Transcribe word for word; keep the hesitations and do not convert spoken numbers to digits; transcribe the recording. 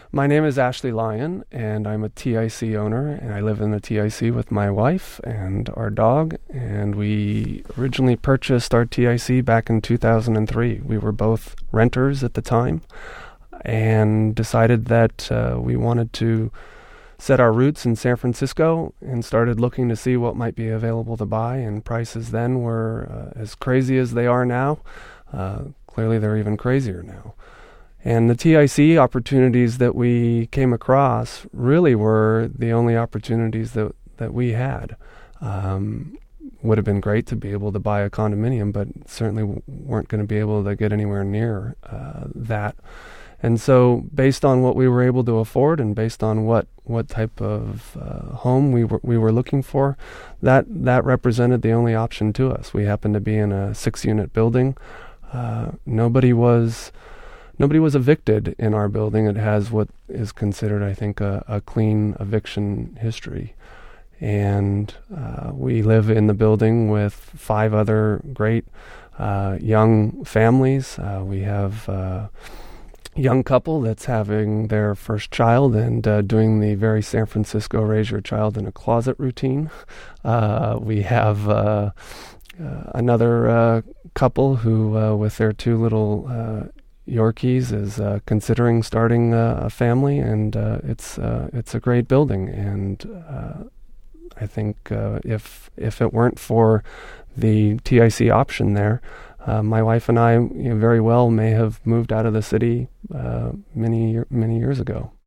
My name is Ashley Lyon, and I'm a T I C owner, and I live in the T I C with my wife and our dog, and we originally purchased our T I C back in two thousand three. We were both renters at the time and decided that uh, we wanted to set our roots in San Francisco and started looking to see what might be available to buy, and prices then were uh, as crazy as they are now. Uh, clearly, they're even crazier now. And the T I C opportunities that we came across really were the only opportunities that, that we had. Um, would have been great to be able to buy a condominium, but certainly w- weren't going to be able to get anywhere near uh, that. And so based on what we were able to afford and based on what, what type of uh, home we were we were looking for, that, that represented the only option to us. We happened to be in a six-unit building. Uh, nobody was... Nobody was evicted in our building. It has what is considered, I think, a, a clean eviction history. And uh, we live in the building with five other great uh, young families. Uh, we have a young couple that's having their first child and uh, doing the very San Francisco raise your child in a closet routine. Uh, we have uh, uh, another uh, couple who, uh, with their two little uh, Yorkies, is uh, considering starting uh, a family, and uh, it's uh, it's a great building. And uh, I think uh, if if it weren't for the T I C option there, uh, my wife and I, you know, very well may have moved out of the city uh, many many years ago.